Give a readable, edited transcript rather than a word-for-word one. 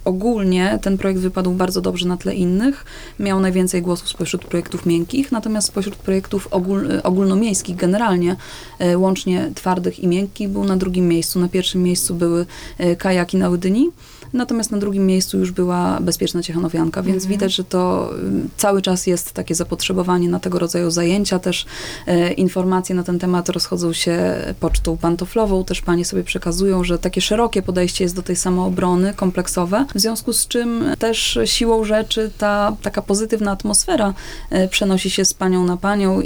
Ogólnie ten projekt wypadł bardzo dobrze na tle innych. Miał najwięcej głosów spośród projektów miękkich, natomiast spośród projektów ogólnomiejskich generalnie, łącznie twardych i miękkich, był na drugim miejscu. Na pierwszym miejscu były kajaki na Łydyni, natomiast na drugim miejscu już była bezpieczna Ciechanowianka, więc widać, że to cały czas jest takie zapotrzebowanie na tego rodzaju zajęcia. Też informacje na ten temat rozchodzą się pocztą pantoflową. Też panie sobie przekazują, że takie szerokie podejście jest do tej samoobrony, kompleksowe, w związku z czym też siłą rzeczy ta taka pozytywna atmosfera przenosi się z panią na panią